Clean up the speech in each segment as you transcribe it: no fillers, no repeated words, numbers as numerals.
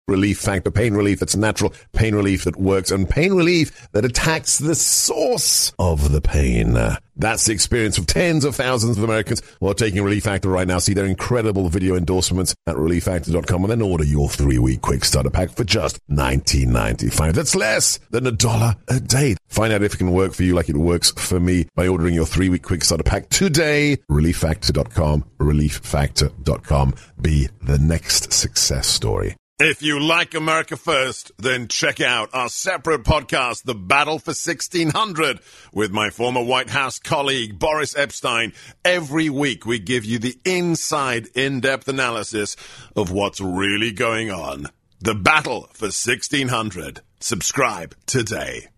Relief Factor. Pain relief that's natural, pain relief that works, and pain relief that attacks the source of the pain. That's the experience of tens of thousands of Americans who are taking Relief Factor right now. See their incredible video endorsements at relieffactor.com and then order your 3-week quick starter pack for just $19.95. That's less than $1 a day. Find out if it can work for you like it works for me by ordering your 3-week quick starter pack today. relieffactor.com, relieffactor.com. Be the next success story. If you like America First, then check out our separate podcast, The Battle for 1600, with my former White House colleague, Boris Epshteyn. Every week, we give you the inside, in-depth analysis of what's really going on. The Battle for 1600. Subscribe today.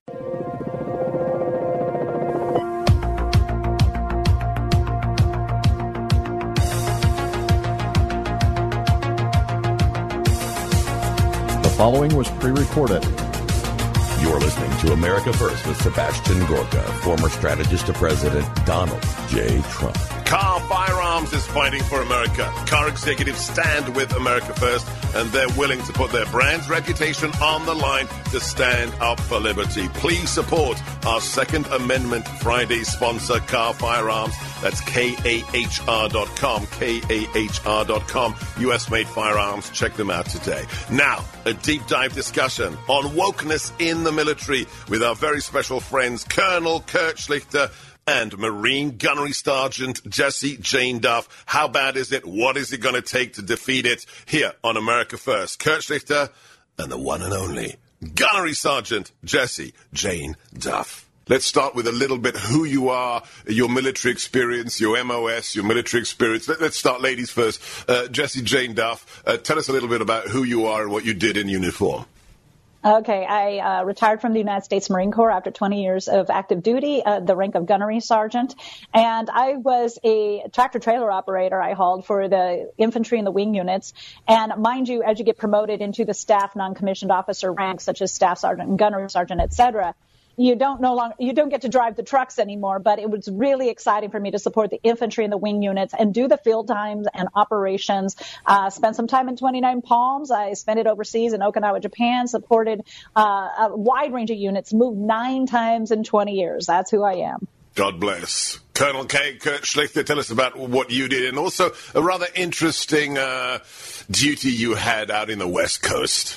The following was pre-recorded. You're listening to America First with Sebastian Gorka, former strategist to President Donald J. Trump. Car Firearms is fighting for America. Car executives stand with America First, and they're willing to put their brand's reputation on the line to stand up for liberty. Please support our Second Amendment Friday sponsor, Car Firearms. That's KAHR.com, KAHR.com. US-made firearms. Check them out today. Now, a deep dive discussion on wokeness in the military with our very special friends, Colonel Kurt Schlichter and Marine Gunnery Sergeant Jesse Jane Duff. How bad is it? What is it going to take to defeat it? Here on America First, Kurt Schlichter and the one and only Gunnery Sergeant Jesse Jane Duff. Let's start with a little bit who you are, your military experience, your MOS, your military experience. Let's start ladies first. Jesse Jane Duff, tell us a little bit about who you are and what you did in uniform. Okay, I retired from the United States Marine Corps after 20 years of active duty, the rank of gunnery sergeant, and I was a tractor-trailer operator. I hauled for the infantry and the wing units, and mind you, as you get promoted into the staff non-commissioned officer ranks, such as staff sergeant and gunnery sergeant, etc., you don't get to drive the trucks anymore, but it was really exciting for me to support the infantry and the wing units and do the field times and operations. Spent some time in 29 Palms. I spent it overseas in Okinawa, Japan, supported a wide range of units, moved 9 times in 20 years. That's who I am. God bless. Colonel Kurt Schlichter, tell us about what you did and also a rather interesting duty you had out in the West Coast.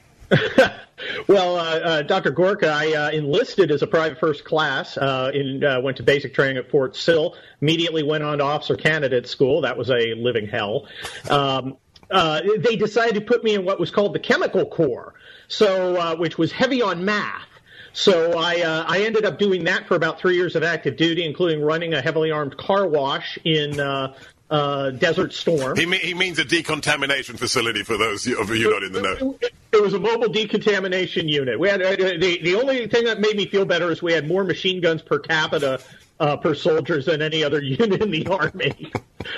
Well, Dr. Gorka, I enlisted as a private first class, went to basic training at Fort Sill, immediately went on to officer candidate school. That was a living hell. They decided to put me in what was called the Chemical Corps, which was heavy on math. So I ended up doing that for about 3 years of active duty, including running a heavily armed car wash in Desert Storm. He means a decontamination facility for those of you not in the know. It was a mobile decontamination unit. We had the only thing that made me feel better is we had more machine guns per capita per soldiers than any other unit in the Army.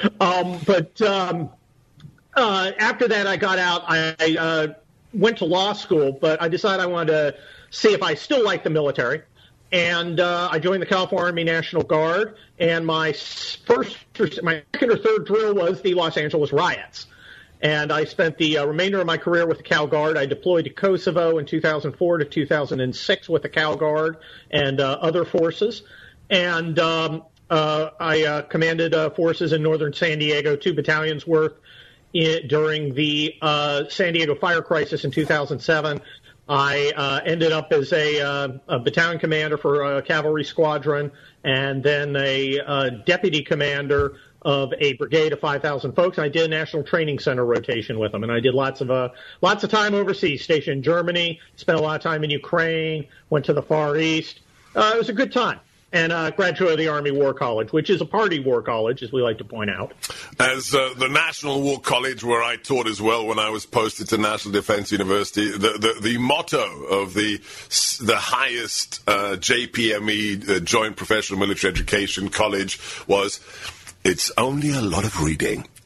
After that, I got out. I went to law school, but I decided I wanted to see if I still liked the military. And I joined the California Army National Guard, and my second or third drill was the Los Angeles riots. And I spent the remainder of my career with the Cal Guard. I deployed to Kosovo in 2004 to 2006 with the Cal Guard and other forces. And I commanded forces in northern San Diego, 2 battalions worth during the San Diego fire crisis in 2007. I ended up as a battalion commander for a cavalry squadron and then a deputy commander of a brigade of 5,000 folks. I did a national training center rotation with them, and I did lots of time overseas, stationed in Germany, spent a lot of time in Ukraine, went to the Far East. It was a good time. And graduated the Army War College, which is a party war college, as we like to point out. As the National War College, where I taught as well when I was posted to National Defense University, the motto of the highest JPME, Joint Professional Military Education College, was, "It's only a lot of reading.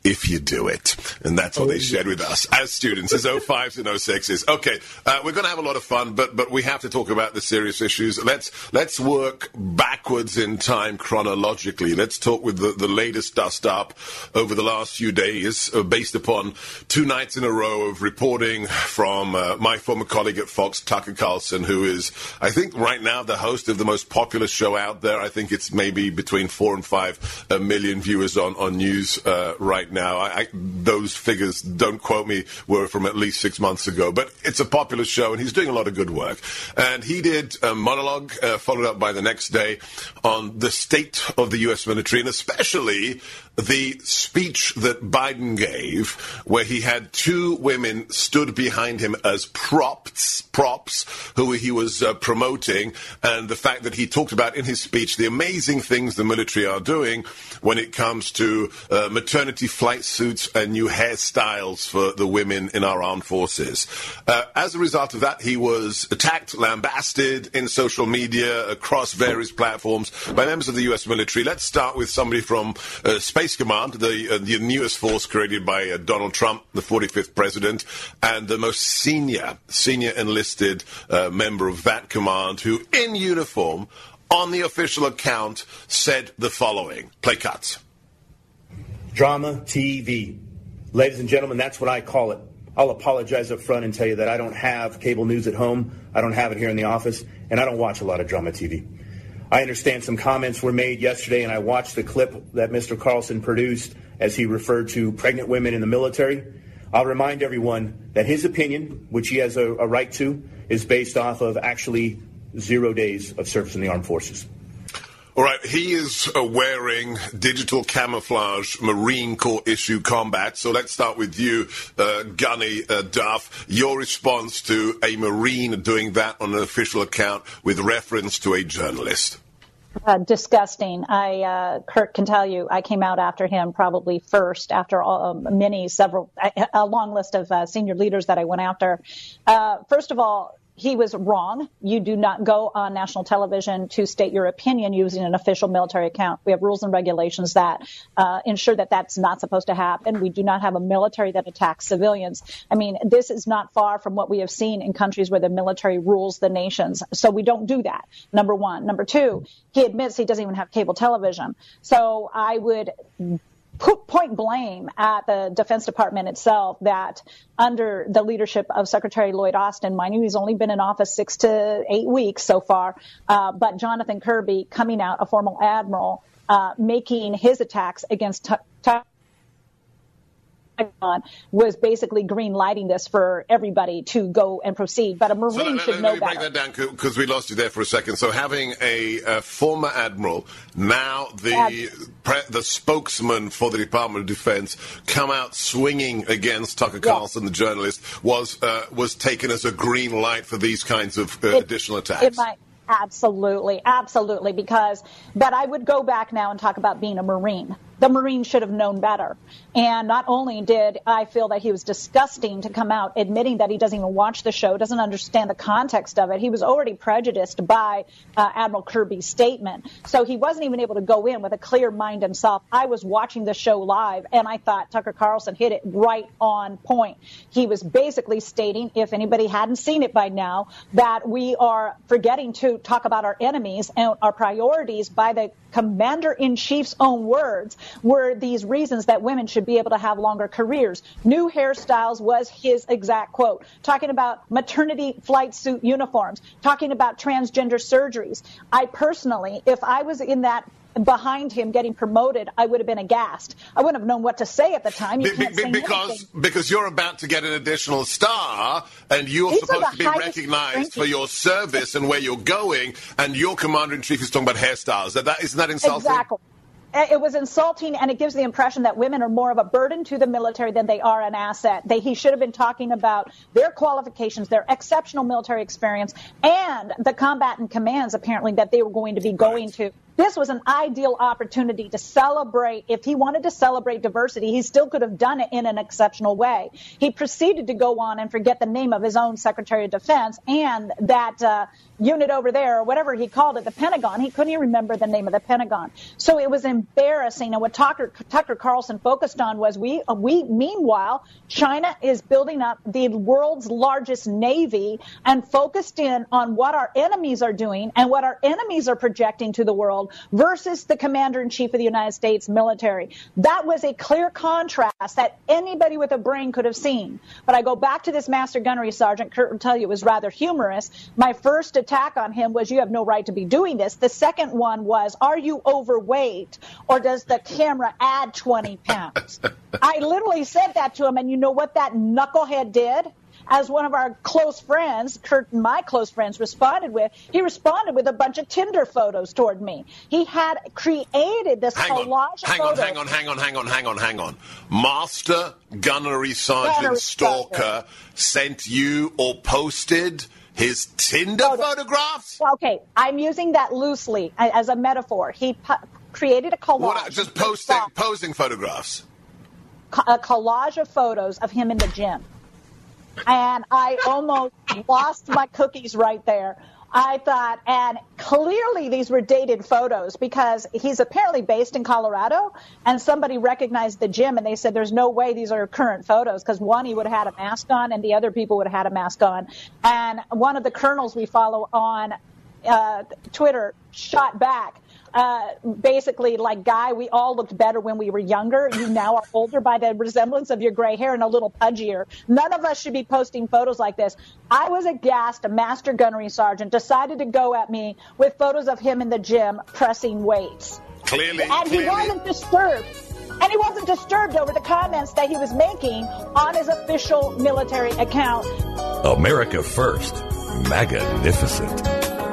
if you do it. And that's what they shared with us as students, as 05s and 06s. Okay, we're going to have a lot of fun, but we have to talk about the serious issues. Let's work backwards in time chronologically. Let's talk with the latest dust up over the last few days, based upon 2 nights in a row of reporting from my former colleague at Fox, Tucker Carlson, who is, I think, right now the host of the most popular show out there. I think it's maybe between 4 and 5 million viewers on news right now. Those figures, don't quote me, were from at least 6 months ago. But it's a popular show, and he's doing a lot of good work. And he did a monologue, followed up by the next day, on the state of the U.S. military, and especially the speech that Biden gave, where he had 2 women stood behind him as props, who he was promoting, and the fact that he talked about in his speech the amazing things the military are doing when it comes to maternity flight suits and new hairstyles for the women in our armed forces. As a result of that, he was attacked, lambasted in social media across various platforms by members of the U.S. military. Let's start with somebody from Space Command, the newest force created by Donald Trump, the 45th president, and the most senior enlisted member of that command, who, in uniform, on the official account, said the following. Play cuts. Drama TV. Ladies and gentlemen, that's what I call it. I'll apologize up front and tell you that I don't have cable news at home. I don't have it here in the office, and I don't watch a lot of drama TV. I understand some comments were made yesterday, and I watched the clip that Mr. Carlson produced as he referred to pregnant women in the military. I'll remind everyone that his opinion, which he has a right to, is based off of actually 0 days of service in the armed forces. All right, he is wearing digital camouflage Marine Corps issue combat. So let's start with you, Gunny Duff. Your response to a Marine doing that on an official account with reference to a journalist. Disgusting. Kurt can tell you, I came out after him probably first, after a long list of senior leaders that I went after. First of all, he was wrong. You do not go on national television to state your opinion using an official military account. We have rules and regulations that ensure that that's not supposed to happen. We do not have a military that attacks civilians. I mean, this is not far from what we have seen in countries where the military rules the nations. So we don't do that, number one. Number two, he admits he doesn't even have cable television. So I would point blame at the Defense Department itself that under the leadership of Secretary Lloyd Austin, mind you, he's only been in office 6 to 8 weeks so far, but Jonathan Kirby coming out, a former admiral, making his attacks against was basically green lighting this for everybody to go and proceed. But a Marine should know better. Let me break that down because we lost you there for a second. So having a former admiral, now the spokesman for the Department of Defense, come out swinging against Tucker Carlson, the journalist, was taken as a green light for these kinds of additional attacks. It might. Absolutely. But I would go back now and talk about being a Marine. The Marine should have known better. And not only did I feel that he was disgusting to come out admitting that he doesn't even watch the show, doesn't understand the context of it. He was already prejudiced by Admiral Kirby's statement. So he wasn't even able to go in with a clear mind himself. I was watching the show live, and I thought Tucker Carlson hit it right on point. He was basically stating, if anybody hadn't seen it by now, that we are forgetting to talk about our enemies and our priorities by the Commander-in-Chief's own words were these reasons that women should be able to have longer careers. New hairstyles was his exact quote. Talking about maternity flight suit uniforms. Talking about transgender surgeries. I personally, if I was in that behind him getting promoted, I would have been aghast. I wouldn't have known what to say at the time. Because you're about to get an additional star, and you're supposed to be recognized for your service and where you're going, and your commander-in-chief is talking about hairstyles. Isn't that insulting? Exactly. It was insulting, and it gives the impression that women are more of a burden to the military than they are an asset. He should have been talking about their qualifications, their exceptional military experience, and the combatant commands, apparently, that they were going to be going to. This was an ideal opportunity to celebrate. If he wanted to celebrate diversity, he still could have done it in an exceptional way. He proceeded to go on and forget the name of his own Secretary of Defense and that unit over there, or whatever he called it, the Pentagon. He couldn't even remember the name of the Pentagon. So it was embarrassing. And what Tucker Carlson focused on was meanwhile, China is building up the world's largest navy and focused in on what our enemies are doing and what our enemies are projecting to the world versus the commander-in-chief of the United States military. That was a clear contrast that anybody with a brain could have seen. But I go back to this Master Gunnery Sergeant. Kurt will tell you it was rather humorous. My first attack on him was, you have no right to be doing this. The second one was, are you overweight, or does the camera add 20 pounds? I literally said that to him, and you know what that knucklehead did? As one of our close friends, Kurt and my close friends, responded with, he responded with a bunch of Tinder photos toward me. He had created this collage of photos. Hang on. Master Gunnery Sergeant Stalker sent you or posted his Tinder photographs? Okay, I'm using that loosely as a metaphor. He created a collage. What, just posing photographs? A collage of photos of him in the gym. And I almost lost my cookies right there. I thought, and clearly these were dated photos because he's apparently based in Colorado, and somebody recognized the gym, and they said there's no way these are current photos because one, he would have had a mask on, and the other people would have had a mask on. And one of the colonels we follow on Twitter shot back. Basically, like, Guy, we all looked better when we were younger. You now are older by the resemblance of your gray hair and a little pudgier. None of us should be posting photos like this. I was aghast. A Master Gunnery Sergeant decided to go at me with photos of him in the gym pressing weights. Clearly. He wasn't disturbed. And he wasn't disturbed over the comments that he was making on his official military account. America First. Magnificent.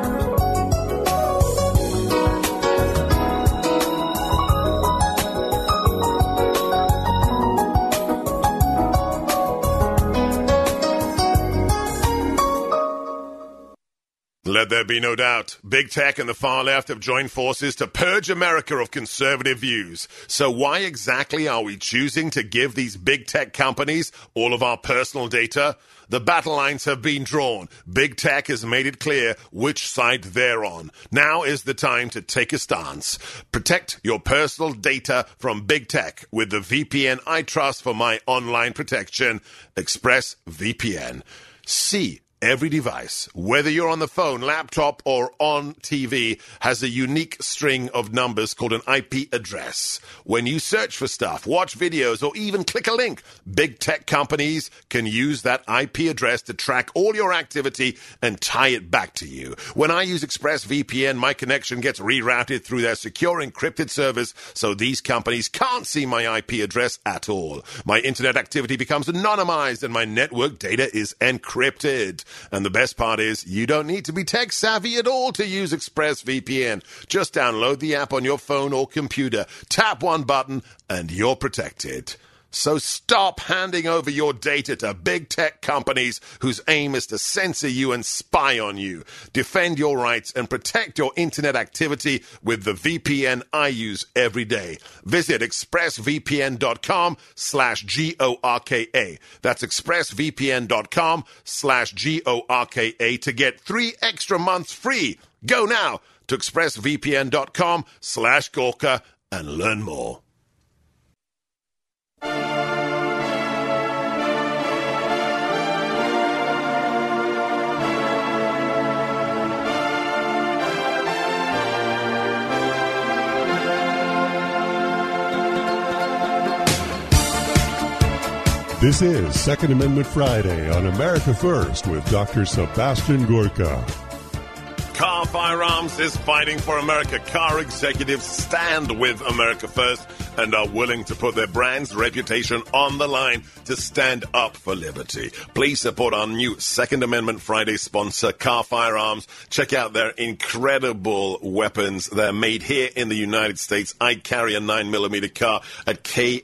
Let there be no doubt, big tech and the far left have joined forces to purge America of conservative views. So why exactly are we choosing to give these big tech companies all of our personal data? The battle lines have been drawn. Big tech has made it clear which side they're on. Now is the time to take a stance. Protect your personal data from big tech with the VPN I trust for my online protection, ExpressVPN. See, every device, whether you're on the phone, laptop, or on TV, has a unique string of numbers called an IP address. When you search for stuff, watch videos, or even click a link, big tech companies can use that IP address to track all your activity and tie it back to you. When I use ExpressVPN, my connection gets rerouted through their secure encrypted servers, so these companies can't see my IP address at all. My internet activity becomes anonymized, and my network data is encrypted. And the best part is, you don't need to be tech savvy at all to use ExpressVPN. Just download the app on your phone or computer, tap one button, and you're protected. So stop handing over your data to big tech companies whose aim is to censor you and spy on you. Defend your rights and protect your internet activity with the VPN I use every day. Visit expressvpn.com/GORKA. That's expressvpn.com/GORKA to get 3 extra months free. Go now to expressvpn.com/Gorka and learn more. This is Second Amendment Friday on America First with Dr. Sebastian Gorka. Car Firearms is fighting for America. Car executives stand with America First and are willing to put their brand's reputation on the line to stand up for liberty. Please support our new Second Amendment Friday sponsor, Kahr Firearms. Check out their incredible weapons. They're made here in the United States. I carry a 9mm Kahr at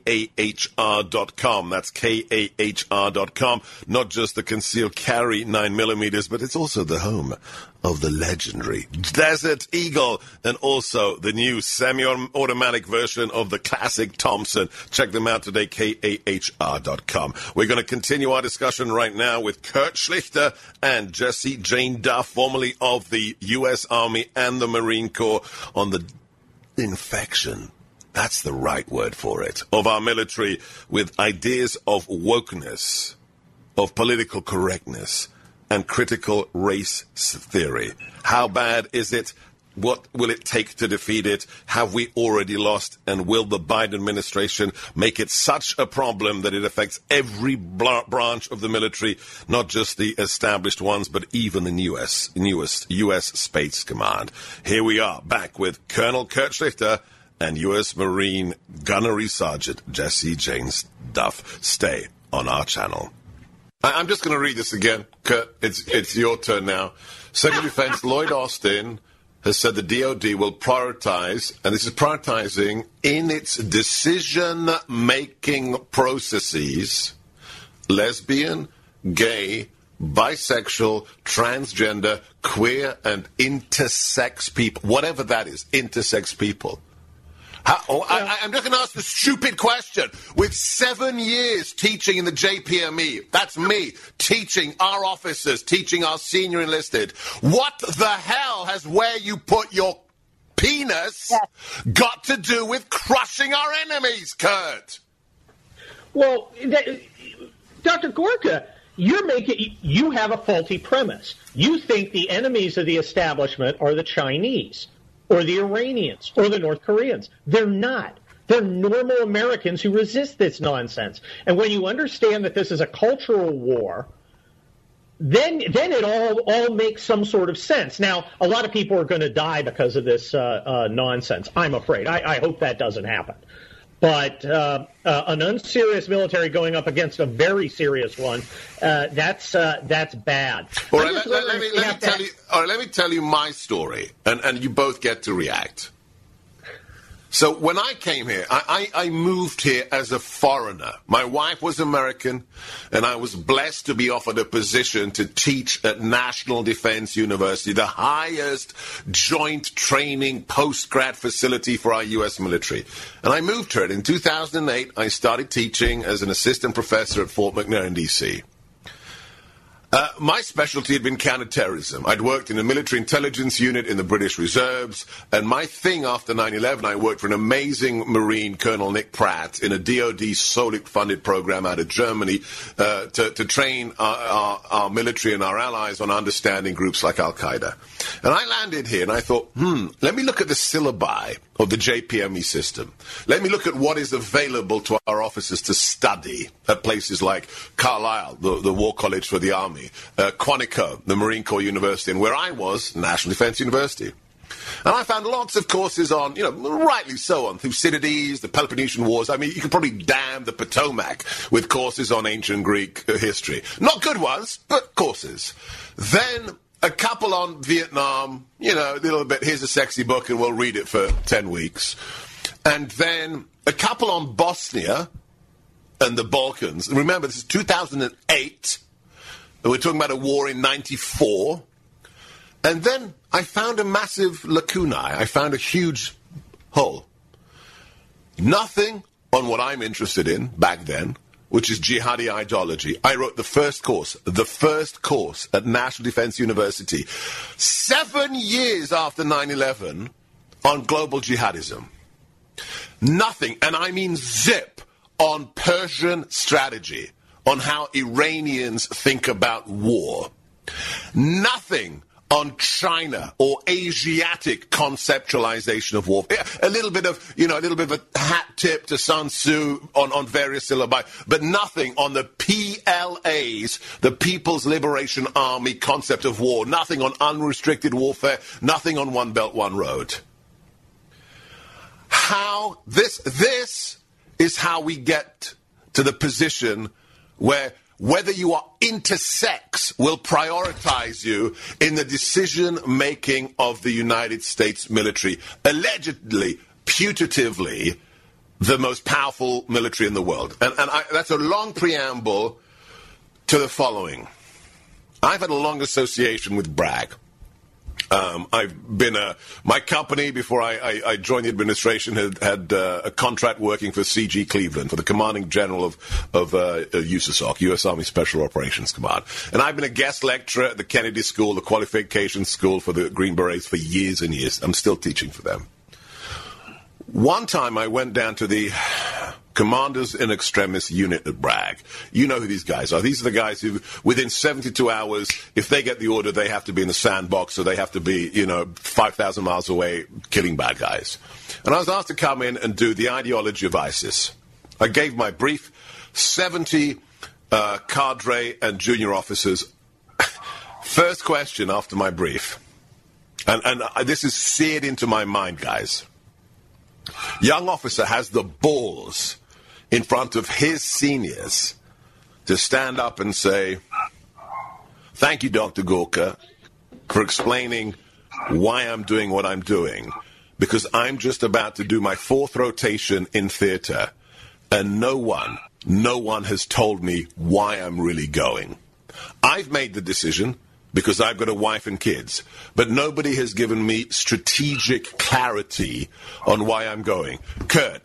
KAHR.com. That's KAHR.com. Not just the concealed carry 9mm, but it's also the home of the legendary Desert Eagle, and also the new semi-automatic version of the classic Thompson. Check them out today, KAHR.com. We're going to continue our discussion right now with Kurt Schlichter and Jessie Jane Duff, formerly of the U.S. Army and the Marine Corps, on the infection, that's the right word for it, of our military with ideas of wokeness, of political correctness, and critical race theory. How bad is it? What will it take to defeat it? Have we already lost? And will the Biden administration make it such a problem that it affects every branch of the military, not just the established ones, but even the newest U.S. Space Command? Here we are, back with Colonel Kurt Schlichter and U.S. Marine Gunnery Sergeant Jessie Jane Duff. Stay on our channel. I'm just going to read this again, Kurt. It's your turn now. Secretary of Defense Lloyd Austin has said the DOD will prioritize, and this is prioritizing in its decision-making processes, lesbian, gay, bisexual, transgender, queer, and intersex people, whatever that is, intersex people. I'm just going to ask the stupid question. With 7 years teaching in the JPME, that's me, teaching our officers, teaching our senior enlisted, what the hell has where you put your penis got to do with crushing our enemies, Kurt? Well, Dr. Gorka, you have a faulty premise. You think the enemies of the establishment are the Chinese, or the Iranians, or the North Koreans. They're not. They're normal Americans who resist this nonsense. And when you understand that this is a cultural war, then it all makes some sort of sense. Now, a lot of people are going to die because of this nonsense, I'm afraid. I hope that doesn't happen. But an unserious military going up against a very serious one, that's bad. All right, let me tell you my story, and you both get to react. So when I came here, I moved here as a foreigner. My wife was American, and I was blessed to be offered a position to teach at National Defense University, the highest joint training post-grad facility for our U.S. military. And I moved here. In 2008, I started teaching as an assistant professor at Fort McNair in D.C. My specialty had been counterterrorism. I'd worked in a military intelligence unit in the British Reserves, and my thing after 9/11, I worked for an amazing Marine, Colonel Nick Pratt, in a DoD solely-funded program out of Germany to train our military and our allies on understanding groups like Al-Qaeda. And I landed here, and I thought, let me look at the syllabi of the JPME system. Let me look at what is available to our officers to study at places like Carlisle, the War College for the Army, Quantico, the Marine Corps University, and where I was, National Defense University. And I found lots of courses on, rightly so, on Thucydides, the Peloponnesian Wars. I mean, you could probably dam the Potomac with courses on ancient Greek history. Not good ones, but courses. Then a couple on Vietnam, a little bit, here's a sexy book and we'll read it for 10 weeks. And then a couple on Bosnia and the Balkans. Remember, this is 2008. We're talking about a war in 94. And then I found a massive lacunae. I found a huge hole. Nothing on what I'm interested in back then, which is jihadi ideology. I wrote the first course at National Defense University, 7 years after 9/11, on global jihadism. Nothing, and I mean zip, on Persian strategy, on how Iranians think about war. Nothing on China or Asiatic conceptualization of war. A little bit of a hat tip to Sun Tzu on various syllabi, but nothing on the PLA's, the People's Liberation Army concept of war. Nothing on unrestricted warfare. Nothing on One Belt, One Road. how this is how we get to the position where whether you are intersex will prioritize you in the decision-making of the United States military. Allegedly, putatively, the most powerful military in the world. And that's a long preamble to the following. I've had a long association with Bragg. I've been my company before I joined the administration had a contract working for C.G. Cleveland, for the commanding general of USASOC, U.S. Army Special Operations Command. And I've been a guest lecturer at the Kennedy School, the qualification school for the Green Berets for years and years. I'm still teaching for them. One time I went down to the Commanders in Extremis unit at Bragg. You know who these guys are. These are the guys who, within 72 hours, if they get the order, they have to be in the sandbox, or they have to be, 5,000 miles away killing bad guys. And I was asked to come in and do the ideology of ISIS. I gave my brief. 70 cadre and junior officers. First question after my brief. And this is seared into my mind, guys. Young officer has the balls in front of his seniors to stand up and say, "Thank you, Dr. Gorka, for explaining why I'm doing what I'm doing, because I'm just about to do my 4th rotation in theater, and no one has told me why I'm really going. I've made the decision because I've got a wife and kids, but nobody has given me strategic clarity on why I'm going. Kurt,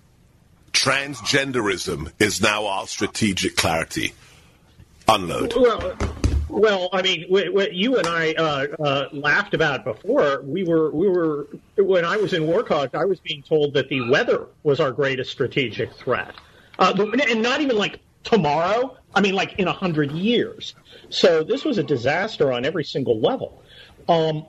transgenderism is now our strategic clarity. Unload." Well, I mean, what you and I laughed about before. We were when I was in War College, I was being told that the weather was our greatest strategic threat, and not even like tomorrow. I mean, like in 100 years. So this was a disaster on every single level. I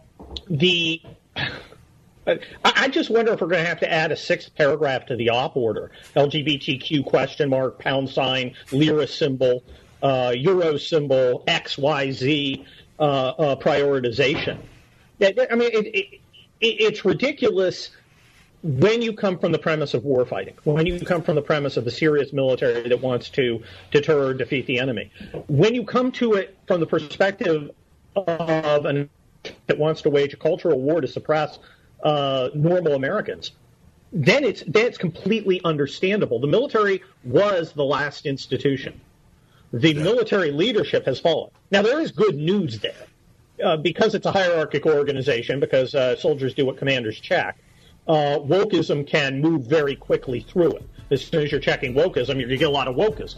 just wonder if we're going to have to add a 6th paragraph to the op order. LGBTQ $, lira symbol, euro symbol, XYZ prioritization. I mean, it's ridiculous when you come from the premise of war fighting, when you come from the premise of a serious military that wants to deter or defeat the enemy, when you come to it from the perspective of an that wants to wage a cultural war to suppress normal Americans, then it's completely understandable. The military was the last institution. The military leadership has fallen. Now, there is good news there because it's a hierarchical organization, because soldiers do what commanders check. Wokeism can move very quickly through it. As soon as you're checking wokeism, you get a lot of wokeism.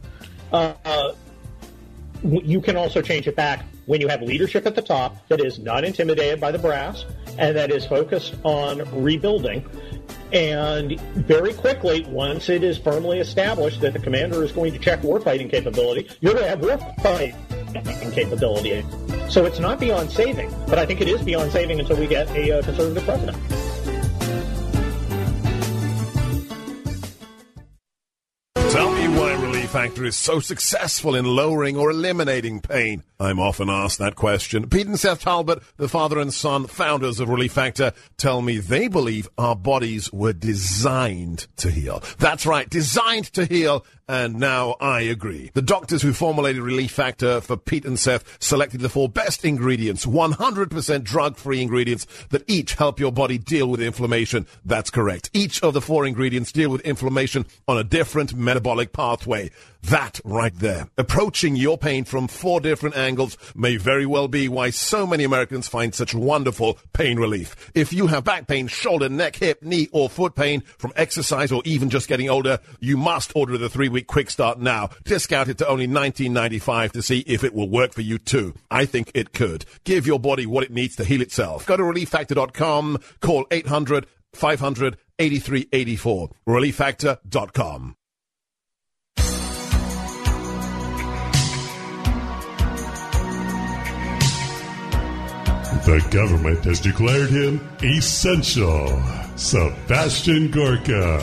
You can also change it back when you have leadership at the top that is not intimidated by the brass and that is focused on rebuilding. And very quickly, once it is firmly established that the commander is going to check warfighting capability, you're going to have warfighting capability. So it's not beyond saving, but I think it is beyond saving until we get a conservative president. Tell me why Relief Factor is so successful in lowering or eliminating pain. I'm often asked that question. Pete and Seth Talbot, the father and son founders of Relief Factor, tell me they believe our bodies were designed to heal. That's right, designed to heal, and now I agree. The doctors who formulated Relief Factor for Pete and Seth selected the 4 best ingredients, 100% drug-free ingredients that each help your body deal with inflammation. That's correct. Each of the 4 ingredients deal with inflammation on a different metabolic pathway. That right there. Approaching your pain from 4 different angles may very well be why so many Americans find such wonderful pain relief. If you have back pain, shoulder, neck, hip, knee, or foot pain from exercise or even just getting older, you must order the 3-week quick start now. Discount it to only $19.95 to see if it will work for you too. I think it could. Give your body what it needs to heal itself. Go to ReliefFactor.com. Call 800-500-8384. ReliefFactor.com. The government has declared him essential. Sebastian Gorka.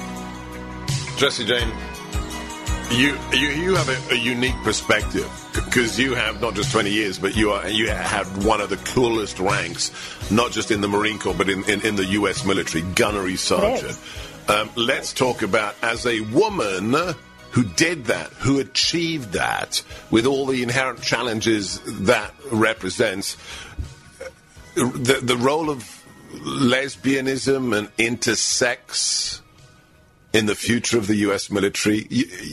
Jesse Jane, you have a unique perspective because you have not just 20 years, but you have one of the coolest ranks, not just in the Marine Corps, but in the U.S. military, gunnery sergeant. Let's talk about, as a woman who did that, who achieved that, with all the inherent challenges that represents, the role of lesbianism and intersex in the future of the U.S. military.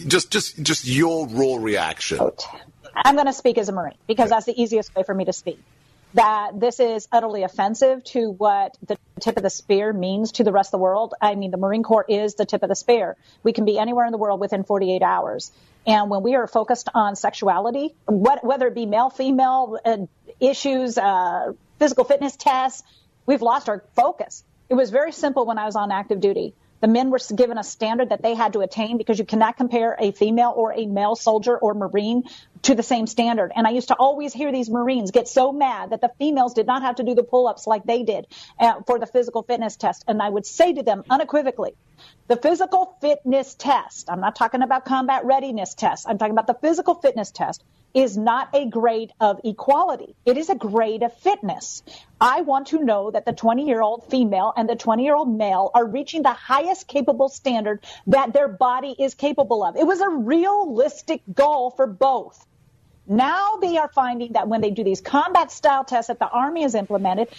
Just your raw reaction. I'm going to speak as a Marine because that's the easiest way for me to speak. That this is utterly offensive to what the tip of the spear means to the rest of the world. I mean, the Marine Corps is the tip of the spear. We can be anywhere in the world within 48 hours. And when we are focused on sexuality, whether it be male, female issues, physical fitness tests, we've lost our focus. It was very simple when I was on active duty. The men were given a standard that they had to attain because you cannot compare a female or a male soldier or Marine to the same standard. And I used to always hear these Marines get so mad that the females did not have to do the pull-ups like they did for the physical fitness test. And I would say to them unequivocally, the physical fitness test, I'm not talking about combat readiness test, I'm talking about the physical fitness test, is not a grade of equality. It is a grade of fitness. I want to know that the 20-year-old female and the 20-year-old male are reaching the highest capable standard that their body is capable of. It was a realistic goal for both. Now they are finding that when they do these combat style tests that the Army has implemented,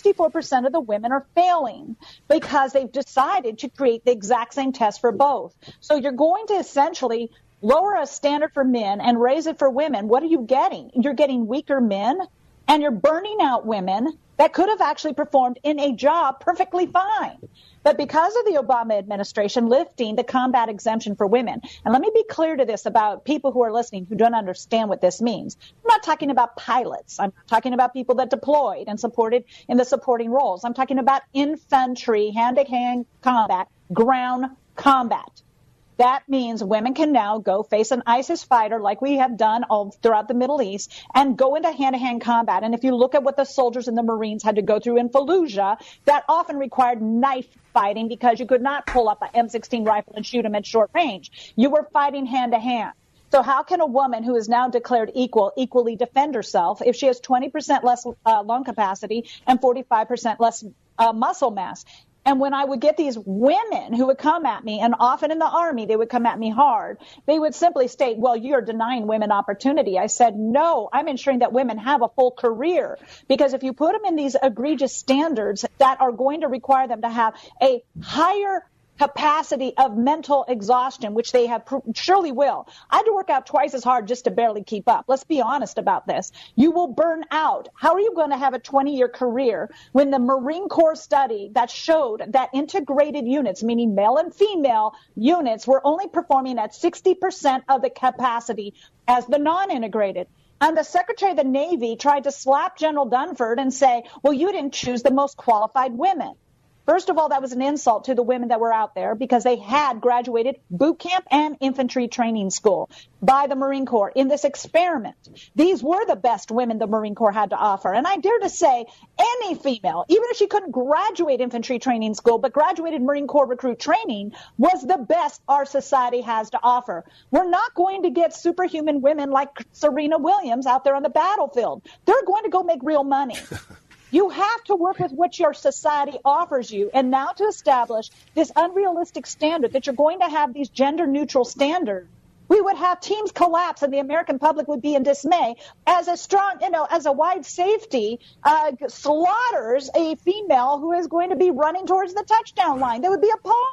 64% of the women are failing because they've decided to create the exact same test for both. So you're going to essentially lower a standard for men and raise it for women. What are you getting? You're getting weaker men, and you're burning out women that could have actually performed in a job perfectly fine. But because of the Obama administration lifting the combat exemption for women, and let me be clear to this about people who are listening who don't understand what this means. I'm not talking about pilots. I'm not talking about people that deployed and supported in the supporting roles. I'm talking about infantry, hand-to-hand combat, ground combat. That means women can now go face an ISIS fighter like we have done all throughout the Middle East and go into hand-to-hand combat. And if you look at what the soldiers and the Marines had to go through in Fallujah, that often required knife fighting because you could not pull up an M16 rifle and shoot them at short range. You were fighting hand-to-hand. So how can a woman who is now declared equally defend herself if she has 20% less lung capacity and 45% less muscle mass? And when I would get these women who would come at me, and often in the Army, they would come at me hard, they would simply state, well, you're denying women opportunity. I said, no, I'm ensuring that women have a full career. Because if you put them in these egregious standards that are going to require them to have a higher capacity of mental exhaustion, which they have surely will. I had to work out twice as hard just to barely keep up. Let's be honest about this. You will burn out. How are you going to have a 20-year career when the Marine Corps study that showed that integrated units, meaning male and female units, were only performing at 60% of the capacity as the non-integrated? And the Secretary of the Navy tried to slap General Dunford and say, well, you didn't choose the most qualified women. First of all, that was an insult to the women that were out there because they had graduated boot camp and infantry training school by the Marine Corps in this experiment. These were the best women the Marine Corps had to offer. And I dare to say any female, even if she couldn't graduate infantry training school, but graduated Marine Corps recruit training, was the best our society has to offer. We're not going to get superhuman women like Serena Williams out there on the battlefield. They're going to go make real money. You have to work with what your society offers you. And now to establish this unrealistic standard that you're going to have these gender-neutral standards, we would have teams collapse and the American public would be in dismay as a strong, as a wide safety slaughters a female who is going to be running towards the touchdown line. They would be appalled.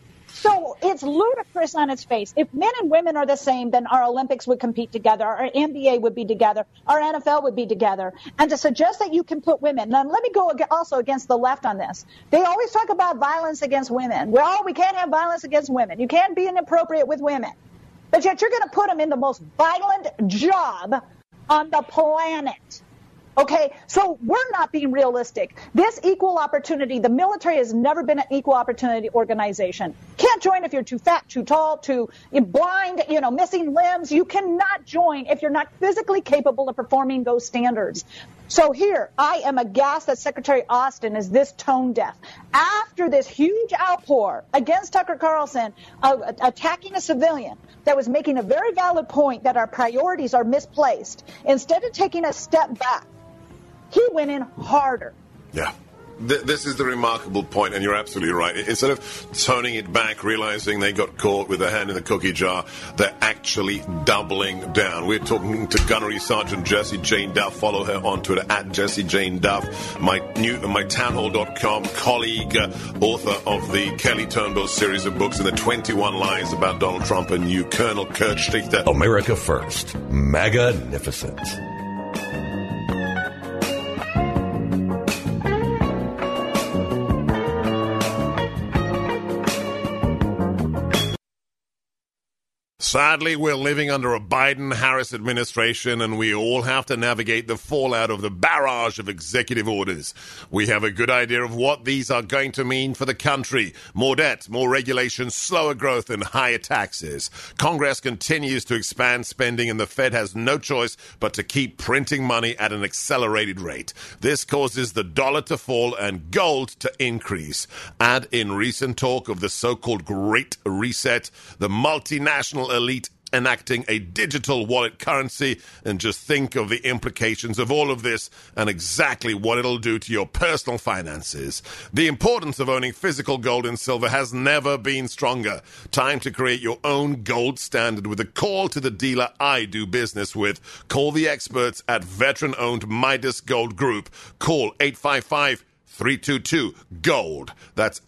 So it's ludicrous on its face. If men and women are the same, then our Olympics would compete together, our NBA would be together, our NFL would be together. And to suggest that you can put women, now let me go also against the left on this. They always talk about violence against women. Well, we can't have violence against women. You can't be inappropriate with women. But yet you're going to put them in the most violent job on the planet. Okay, so we're not being realistic. This equal opportunity, the military has never been an equal opportunity organization. Can't join if you're too fat, too tall, too blind, missing limbs. You cannot join if you're not physically capable of performing those standards. So here, I am aghast that Secretary Austin is this tone deaf. After this huge outpour against Tucker Carlson attacking a civilian that was making a very valid point that our priorities are misplaced, instead of taking a step back, he went in harder. Yeah. This is the remarkable point, and you're absolutely right. Instead of toning it back, realizing they got caught with their hand in the cookie jar, they're actually doubling down. We're talking to Gunnery Sergeant Jessie Jane Duff. Follow her on Twitter at Jessie Jane Duff. My townhall.com colleague, author of the Kelly Turnbull series of books and the 21 Lies about Donald Trump, and you, Colonel Kurt Schlichter. America First. Magnificent. Sadly, we're living under a Biden-Harris administration, and we all have to navigate the fallout of the barrage of executive orders. We have a good idea of what these are going to mean for the country. More debt, more regulations, slower growth, and higher taxes. Congress continues to expand spending, and the Fed has no choice but to keep printing money at an accelerated rate. This causes the dollar to fall and gold to increase. Add in recent talk of the so-called Great Reset, the multinational elite enacting a digital wallet currency, and just think of the implications of all of this and exactly what it'll do to your personal finances. The importance of owning physical gold and silver has never been stronger. Time to create your own gold standard with a call to the dealer I do business with. Call the experts at veteran-owned Midas Gold Group. Call 855-322-GOLD. That's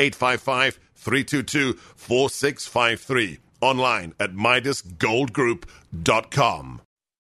855-322-4653. Online at MidasGoldGroup.com.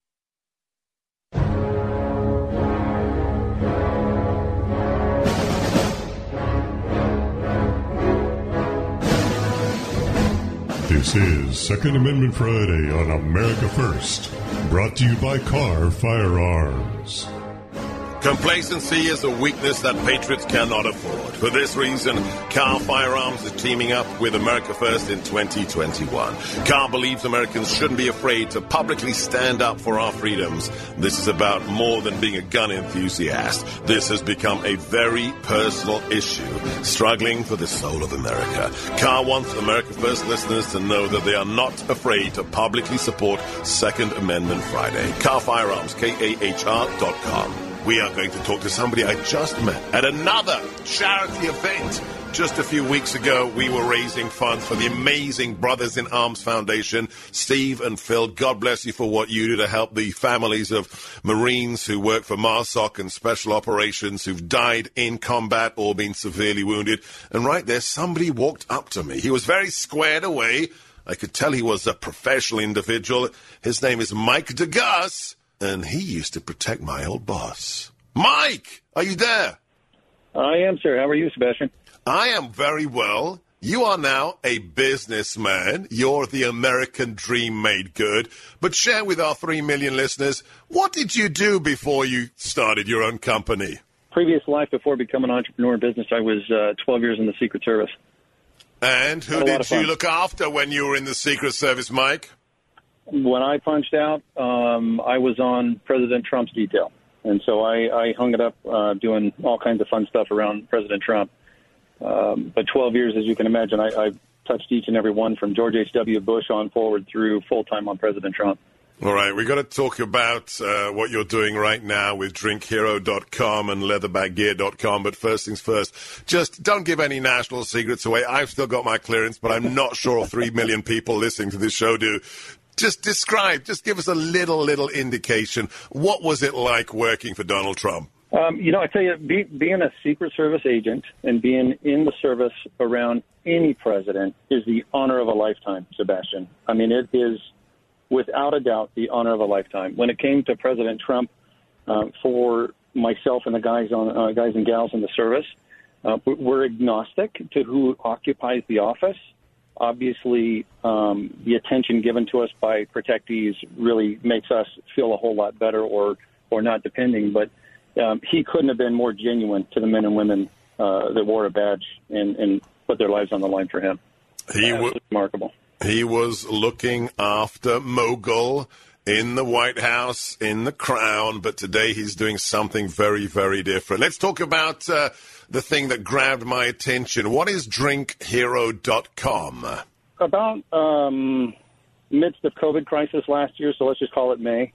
This is Second Amendment Friday on America First, brought to you by Carr Firearms. Complacency is a weakness that patriots cannot afford. For this reason, Carr Firearms is teaming up with America First in 2021. Carr believes Americans shouldn't be afraid to publicly stand up for our freedoms. This is about more than being a gun enthusiast. This has become a very personal issue, struggling for the soul of America. Carr wants America First listeners to know that they are not afraid to publicly support Second Amendment Friday. Carr Firearms, KAHR.com. We are going to talk to somebody I just met at another charity event. Just a few weeks ago, we were raising funds for the amazing Brothers in Arms Foundation. Steve and Phil, God bless you for what you do to help the families of Marines who work for MARSOC and Special Operations who've died in combat or been severely wounded. And right there, somebody walked up to me. He was very squared away. I could tell he was a professional individual. His name is Mike DeGuss. And he used to protect my old boss. Mike, are you there? I am, sir. How are you, Sebastian? I am very well. You are now a businessman. You're the American dream made good. But share with our 3 million listeners, what did you do before you started your own company? Previous life before becoming an entrepreneur in business, I was 12 years in the Secret Service. And who did you look after when you were in the Secret Service, Mike? When I punched out, I was on President Trump's detail. And so I hung it up doing all kinds of fun stuff around President Trump. But 12 years, as you can imagine, I touched each and every one from George H.W. Bush on forward through full-time on President Trump. All right, we've got to talk about what you're doing right now with drinkhero.com and leatherbackgear.com. But first things first, just don't give any national secrets away. I've still got my clearance, but I'm not sure 3 million people listening to this show do. Just describe, just give us a little indication. What was it like working for Donald Trump? I tell you, being a Secret Service agent and being in the service around any president is the honor of a lifetime, Sebastian. I mean, it is without a doubt the honor of a lifetime. When it came to President Trump, for myself and the guys and gals in the service, we're agnostic to who occupies the office. Obviously, the attention given to us by protectees really makes us feel a whole lot better or not depending. But he couldn't have been more genuine to the men and women that wore a badge and put their lives on the line for him. He was remarkable. He was looking after Mogul in the White House, in the Crown, but today he's doing something very, very different. Let's talk about the thing that grabbed my attention. What is drinkhero.com? About midst of COVID crisis last year, so let's just call it May.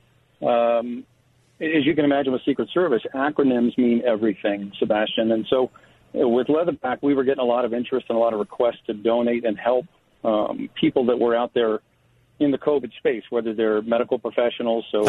As you can imagine with Secret Service, acronyms mean everything, Sebastian. And so with Leatherback, we were getting a lot of interest and a lot of requests to donate and help people that were out there in the COVID space, whether they're medical professionals. So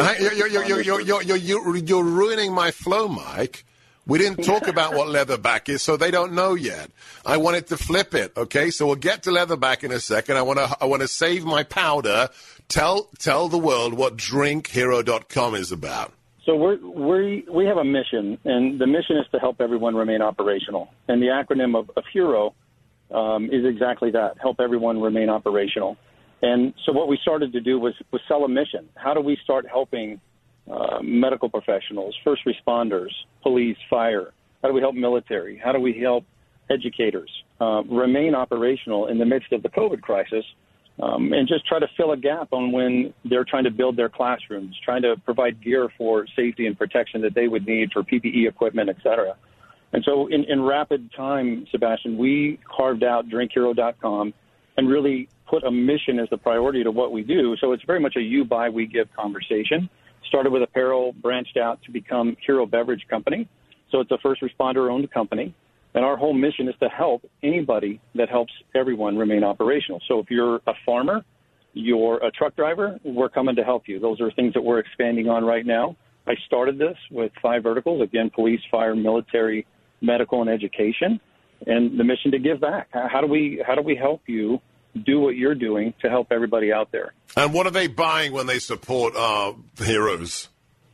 you're ruining my flow, Mike. We didn't talk about what Leatherback is, so they don't know yet. I wanted to flip it, okay? So we'll get to Leatherback in a second. I want to save my powder. Tell the world what drinkhero.com is about. So we have a mission, and the mission is to help everyone remain operational. And the acronym of HERO is exactly that: help everyone remain operational. And so what we started to do was sell a mission. How do we start helping medical professionals, first responders, police, fire? How do we help military? How do we help educators remain operational in the midst of the COVID crisis, and just try to fill a gap on when they're trying to build their classrooms, trying to provide gear for safety and protection that they would need for PPE equipment, et cetera. And so in rapid time, Sebastian, we carved out drinkhero.com and really put a mission as the priority to what we do. So it's very much a you buy, we give conversation. Started with apparel, branched out to become Hero Beverage Company. So it's a first responder-owned company. And our whole mission is to help anybody that helps everyone remain operational. So if you're a farmer, you're a truck driver, we're coming to help you. Those are things that we're expanding on right now. I started this with 5 verticals, again, police, fire, military, medical, and education, and the mission to give back. How do we help you do what you're doing to help everybody out there? And what are they buying when they support our heroes?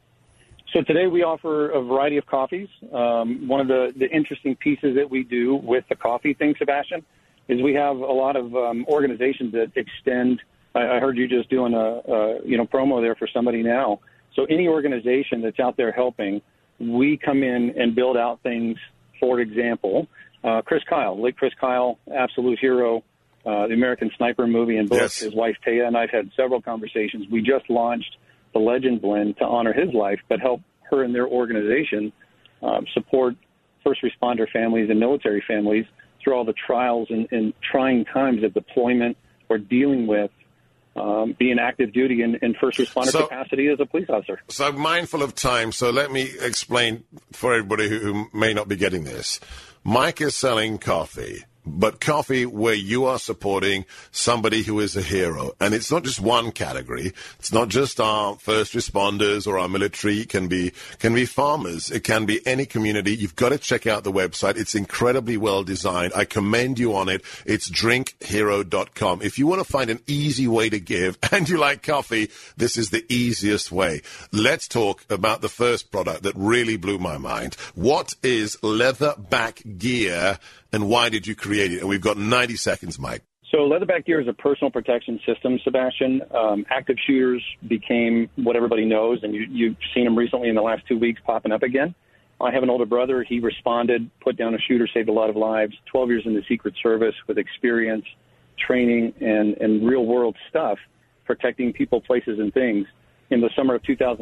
So today we offer a variety of coffees. One of the interesting pieces that we do with the coffee thing, Sebastian, is we have a lot of organizations that extend. I heard you just doing a promo there for somebody now. So any organization that's out there helping, we come in and build out things. For example, Chris Kyle, late Chris Kyle, absolute hero, the American Sniper movie and book. Yes. His wife Taya and I've had several conversations. We just launched the Legend Blend to honor his life, but help her and their organization support first responder families and military families through all the trials and trying times of deployment or dealing with being active duty in first responder capacity as a police officer. So mindful of time, so let me explain for everybody who may not be getting this. Mike is selling coffee. But coffee where you are supporting somebody who is a hero. And it's not just one category. It's not just our first responders or our military. It can be farmers. It can be any community. You've got to check out the website. It's incredibly well designed. I commend you on it. It's drinkhero.com. If you want to find an easy way to give and you like coffee, this is the easiest way. Let's talk about the first product that really blew my mind. What is Leatherback Gear? And why did you create it? And we've got 90 seconds, Mike. So Leatherback Gear is a personal protection system, Sebastian. Active shooters became what everybody knows, and you've seen them recently in the last 2 weeks popping up again. I have an older brother. He responded, put down a shooter, saved a lot of lives, 12 years in the Secret Service with experience, training, and real-world stuff, protecting people, places, and things. In the summer of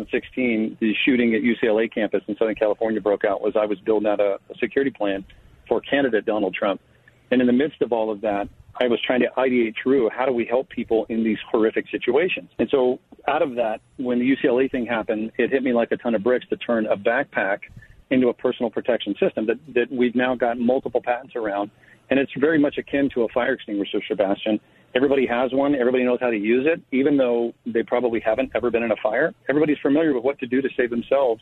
2016, the shooting at UCLA campus in Southern California broke out as I was building out a security plan for candidate Donald Trump. And in the midst of all of that, I was trying to ideate through how do we help people in these horrific situations. And so out of that, when the UCLA thing happened, it hit me like a ton of bricks to turn a backpack into a personal protection system that we've now got multiple patents around. And it's very much akin to a fire extinguisher, Sebastian. Everybody has one. Everybody knows how to use it, even though they probably haven't ever been in a fire. Everybody's familiar with what to do to save themselves.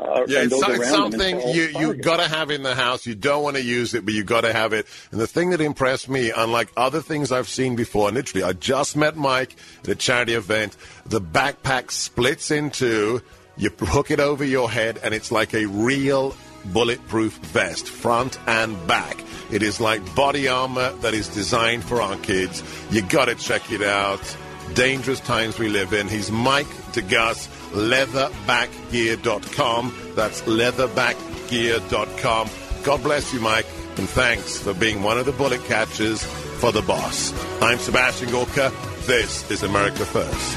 It's something you've got to have in the house. You don't want to use it, but you've got to have it. And the thing that impressed me, unlike other things I've seen before, and literally I just met Mike at a charity event, the backpack splits in two. You hook it over your head, and it's like a real bulletproof vest, front and back. It is like body armor that is designed for our kids. You got to check it out. dangerous times we live in. He's Mike DeGuss, leatherbackgear.com. That's leatherbackgear.com. God bless you, Mike, and thanks for being one of the bullet catchers for the boss. I'm Sebastian Gorka. This is America First.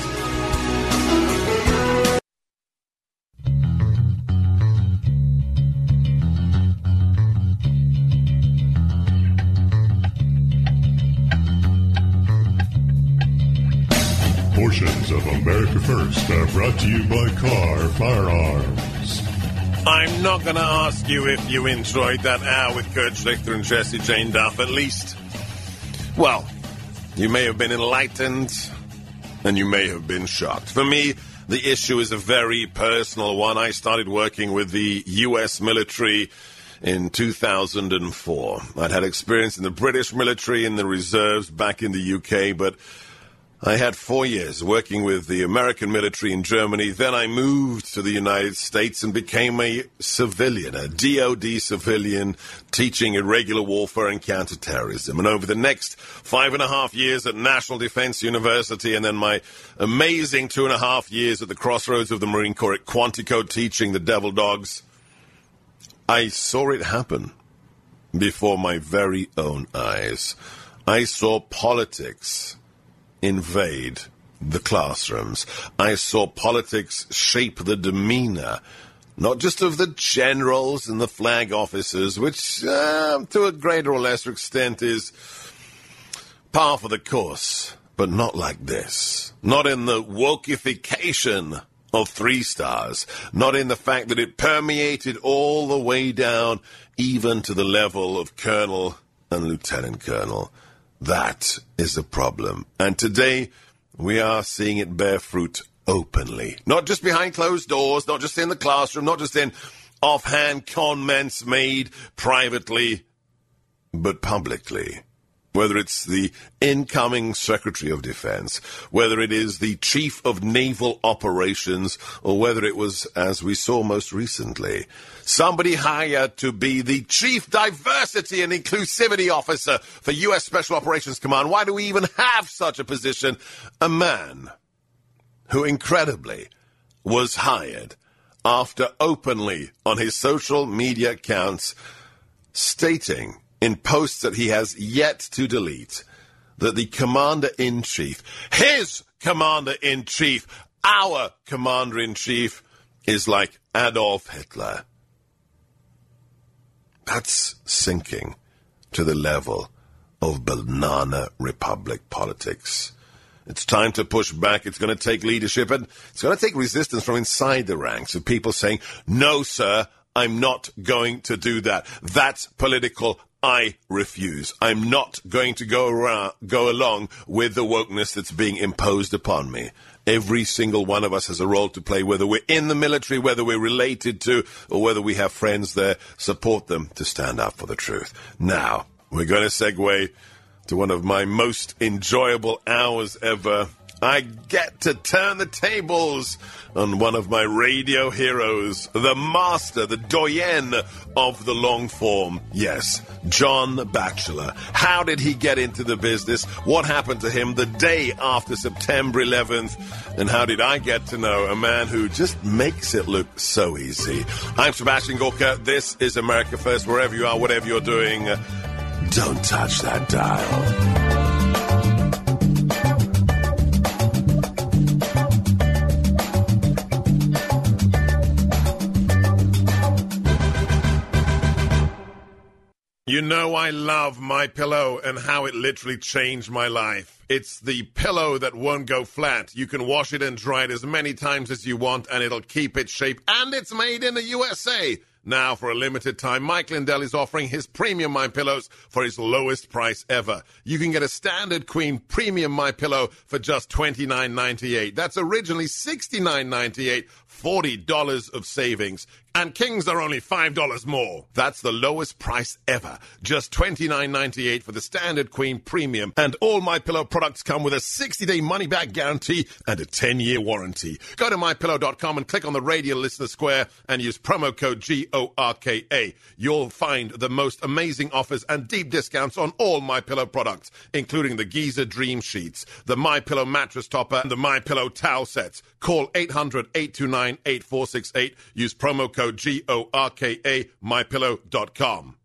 Portions of America First are brought to you by Carr Firearms. I'm not going to ask you if you enjoyed that hour with Kurt Schlichter and Jesse Jane Duff. At least, well, you may have been enlightened and you may have been shocked. For me, the issue is a very personal one. I started working with the U.S. military in 2004. I'd had experience in the British military, in the reserves back in the UK, but I had 4 years working with the American military in Germany. Then I moved to the United States and became a civilian, a DOD civilian, teaching irregular warfare and counterterrorism. And over the next 5.5 years at National Defense University, and then my amazing 2.5 years at the crossroads of the Marine Corps at Quantico teaching the Devil Dogs, I saw it happen before my very own eyes. I saw politics invade the classrooms. I saw politics shape the demeanor, not just of the generals and the flag officers, which to a greater or lesser extent is par for the course, but not like this. Not in the wokeification of 3 stars, not in the fact that it permeated all the way down, even to the level of colonel and lieutenant colonel. That is the problem. And today, we are seeing it bear fruit openly. Not just behind closed doors, not just in the classroom, not just in offhand comments made privately, but publicly. Whether it's the incoming Secretary of Defense, whether it is the Chief of Naval Operations, or whether it was, as we saw most recently, somebody hired to be the Chief Diversity and Inclusivity Officer for U.S. Special Operations Command. Why do we even have such a position? A man who incredibly was hired after openly on his social media accounts stating in posts that he has yet to delete that the Commander-in-Chief, his Commander-in-Chief, our Commander-in-Chief, is like Adolf Hitler. That's sinking to the level of banana republic politics. It's time to push back. It's going to take leadership, and it's going to take resistance from inside the ranks of people saying, no, sir, I'm not going to do that. That's political. I refuse. I'm not going to go along with the wokeness that's being imposed upon me. Every single one of us has a role to play, whether we're in the military, whether we're related to, or whether we have friends there. Support them to stand up for the truth. Now, we're going to segue to one of my most enjoyable hours ever. I get to turn the tables on one of my radio heroes, the master, the doyen of the long form. Yes, John Batchelor. How did he get into the business? What happened to him the day after September 11th? And how did I get to know a man who just makes it look so easy? I'm Sebastian Gorka. This is America First. Wherever you are, whatever you're doing, don't touch that dial. You know I love MyPillow and how it literally changed my life. It's the pillow that won't go flat. You can wash it and dry it as many times as you want, and it'll keep its shape. And it's made in the USA. Now, for a limited time, Mike Lindell is offering his premium MyPillows for his lowest price ever. You can get a standard queen premium MyPillow for just $29.98. That's originally $69.98 $40 of savings. And Kings are only $5 more. That's the lowest price ever. Just $29.98 for the standard Queen Premium. And all MyPillow products come with a 60-day money-back guarantee and a 10-year warranty. Go to MyPillow.com and click on the radio listener square and use promo code GORKA. You'll find the most amazing offers and deep discounts on all MyPillow products, including the Giza Dream Sheets, the MyPillow mattress topper, and the MyPillow towel sets. Call 800-829-8468. Use promo code GORKA, MyPillow.com.